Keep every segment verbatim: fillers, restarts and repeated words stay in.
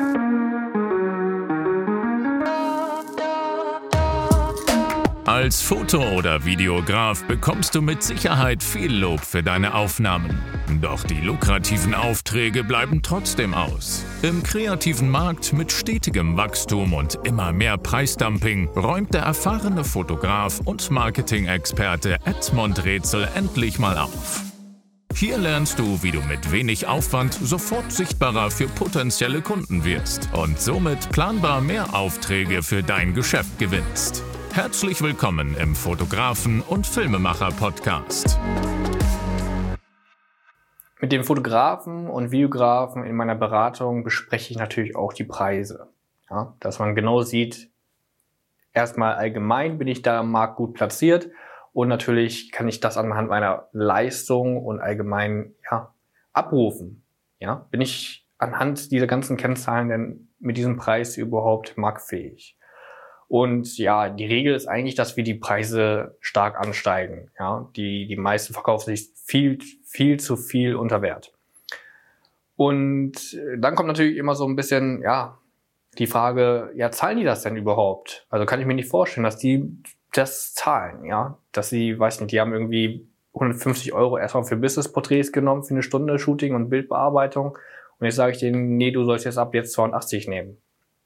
Als Foto- oder Videograf bekommst du mit Sicherheit viel Lob für deine Aufnahmen. Doch die lukrativen Aufträge bleiben trotzdem aus. Im kreativen Markt mit stetigem Wachstum und immer mehr Preisdumping räumt der erfahrene Fotograf und Marketing-Experte Edmond Rätsel endlich mal auf. Hier lernst du, wie du mit wenig Aufwand sofort sichtbarer für potenzielle Kunden wirst und somit planbar mehr Aufträge für dein Geschäft gewinnst. Herzlich willkommen im Fotografen- und Filmemacher-Podcast. Mit dem Fotografen und Videografen in meiner Beratung bespreche ich natürlich auch die Preise. Ja, dass man genau sieht, erstmal allgemein bin ich da am Markt gut platziert und natürlich kann ich das anhand meiner Leistung und allgemein ja, abrufen. Ja, bin ich anhand dieser ganzen Kennzahlen denn mit diesem Preis überhaupt marktfähig? Und ja, die Regel ist eigentlich, dass wir die Preise stark ansteigen. Ja, die, die meisten verkaufen sich viel, viel zu viel unter Wert. Und dann kommt natürlich immer so ein bisschen, ja, die Frage, ja, zahlen die das denn überhaupt? Also kann ich mir nicht vorstellen, dass die das zahlen, ja, dass sie, weiß nicht, die haben irgendwie hundertfünfzig Euro erstmal für Business-Porträts genommen, für eine Stunde Shooting und Bildbearbeitung. Und jetzt sage ich denen, nee, du sollst jetzt ab jetzt zweihundertachtzig nehmen.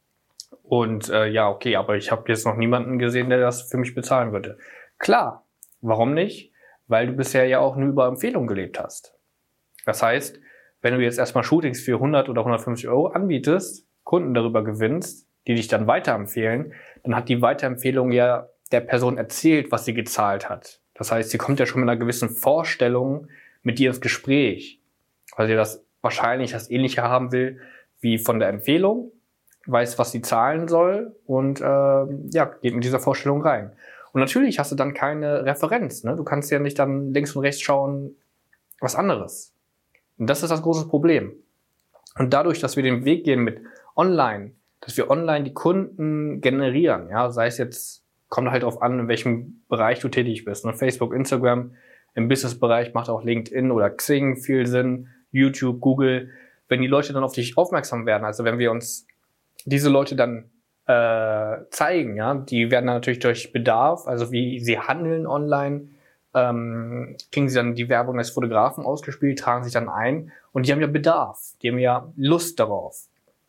Und äh, ja, okay, aber ich habe jetzt noch niemanden gesehen, der das für mich bezahlen würde. Klar, warum nicht? Weil du bisher ja auch nur über Empfehlung gelebt hast. Das heißt, wenn du jetzt erstmal Shootings für hundert oder hundertfünfzig Euro anbietest, Kunden darüber gewinnst, die dich dann weiterempfehlen, dann hat die Weiterempfehlung ja der Person erzählt, was sie gezahlt hat. Das heißt, sie kommt ja schon mit einer gewissen Vorstellung mit dir ins Gespräch, weil sie das wahrscheinlich das Ähnliche haben will wie von der Empfehlung, weiß, was sie zahlen soll und äh, ja, geht mit dieser Vorstellung rein. Und natürlich hast du dann keine Referenz. Ne? Du kannst ja nicht dann links und rechts schauen, was anderes. Und das ist das große Problem. Und dadurch, dass wir den Weg gehen mit Online, dass wir online die Kunden generieren, ja, sei es jetzt, kommt halt darauf an, in welchem Bereich du tätig bist. Ne? Facebook, Instagram, im Business-Bereich macht auch LinkedIn oder Xing viel Sinn, YouTube, Google. Wenn die Leute dann auf dich aufmerksam werden, also wenn wir uns diese Leute dann äh, zeigen, ja, die werden dann natürlich durch Bedarf, also wie sie handeln online, ähm, kriegen sie dann die Werbung des Fotografen ausgespielt, tragen sich dann ein und die haben ja Bedarf, die haben ja Lust darauf.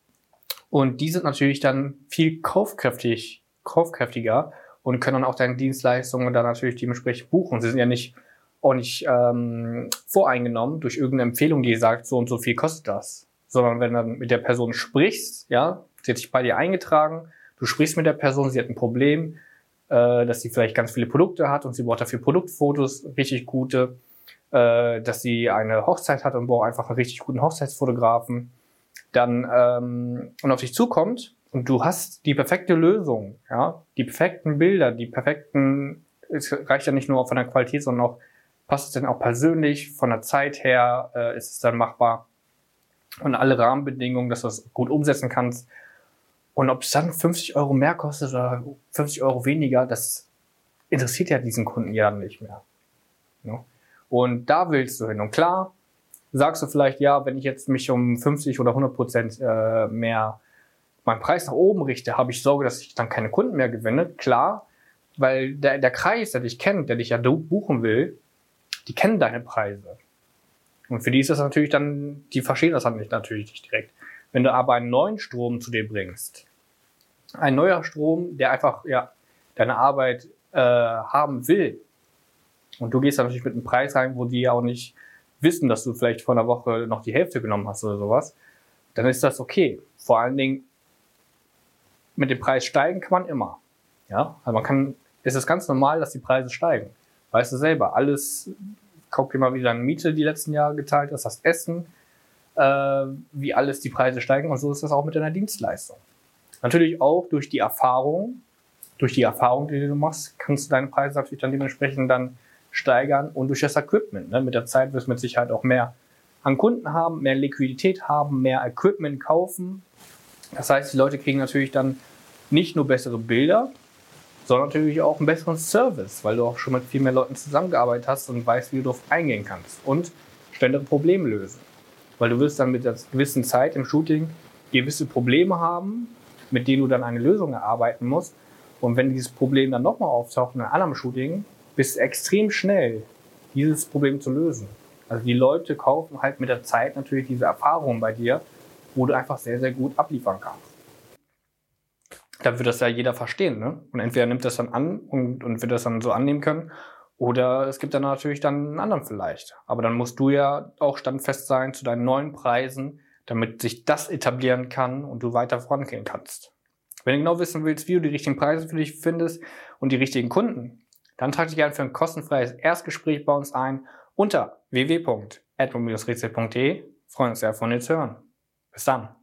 Und die sind natürlich dann viel kaufkräftig, kaufkräftiger und können dann auch deine Dienstleistungen dann natürlich dementsprechend buchen. Sie sind ja nicht auch nicht ähm, voreingenommen durch irgendeine Empfehlung, die sagt, so und so viel kostet das. Sondern wenn du dann mit der Person sprichst, ja, sie hat sich bei dir eingetragen, du sprichst mit der Person, sie hat ein Problem, äh, dass sie vielleicht ganz viele Produkte hat und sie braucht dafür Produktfotos, richtig gute, äh, dass sie eine Hochzeit hat und braucht einfach einen richtig guten Hochzeitsfotografen, dann ähm, und auf dich zukommt und du hast die perfekte Lösung, ja, die perfekten Bilder, die perfekten, es reicht ja nicht nur von der Qualität, sondern auch, passt es denn auch persönlich, von der Zeit her, äh, ist es dann machbar und alle Rahmenbedingungen, dass du das gut umsetzen kannst. Und ob es dann fünfzig Euro mehr kostet oder fünfzig Euro weniger, das interessiert ja diesen Kunden ja nicht mehr. Ja? Und da willst du hin. Und klar, sagst du vielleicht, ja, wenn ich jetzt mich um fünfzig oder hundert Prozent äh, mehr meinen Preis nach oben richte, habe ich Sorge, dass ich dann keine Kunden mehr gewinne. Klar, weil der, der Kreis, der dich kennt, der dich ja buchen will, die kennen deine Preise. Und für die ist das natürlich dann, die verstehen das dann nicht natürlich nicht direkt. Wenn du aber einen neuen Strom zu dir bringst, ein neuer Strom, der einfach ja deine Arbeit äh, haben will, und du gehst dann natürlich mit einem Preis rein, wo die ja auch nicht wissen, dass du vielleicht vor einer Woche noch die Hälfte genommen hast oder sowas, dann ist das okay. Vor allen Dingen mit dem Preis steigen kann man immer. Ja, also man kann, es ist ganz normal, dass die Preise steigen. Weißt du selber, alles, guck dir mal, wie deine Miete die letzten Jahre geteilt ist, das Essen, äh, wie alles die Preise steigen und so ist das auch mit deiner Dienstleistung. Natürlich auch durch die Erfahrung, durch die Erfahrung, die du machst, kannst du deine Preise natürlich dann dementsprechend dann steigern und durch das Equipment. Ne? Mit der Zeit wirst du mit Sicherheit auch mehr an Kunden haben, mehr Liquidität haben, mehr Equipment kaufen. Das heißt, die Leute kriegen natürlich dann nicht nur bessere Bilder, sondern natürlich auch einen besseren Service, weil du auch schon mit viel mehr Leuten zusammengearbeitet hast und weißt, wie du darauf eingehen kannst und schnellere Probleme lösen. Weil du wirst dann mit einer gewissen Zeit im Shooting gewisse Probleme haben, mit denen du dann eine Lösung erarbeiten musst. Und wenn dieses Problem dann nochmal auftaucht in einem anderen Shooting, bist du extrem schnell, dieses Problem zu lösen. Also die Leute kaufen halt mit der Zeit natürlich diese Erfahrung bei dir, wo du einfach sehr, sehr gut abliefern kannst. Dann wird das ja jeder verstehen, ne? Und entweder nimmt das dann an und, und wird das dann so annehmen können, oder es gibt dann natürlich dann einen anderen vielleicht. Aber dann musst du ja auch standfest sein zu deinen neuen Preisen, damit sich das etablieren kann und du weiter vorangehen kannst. Wenn du genau wissen willst, wie du die richtigen Preise für dich findest und die richtigen Kunden, dann trag dich gerne für ein kostenfreies Erstgespräch bei uns ein unter w w w punkt admin Bindestrich rätsel punkt de. Freuen uns sehr, von dir zu hören. Bis dann.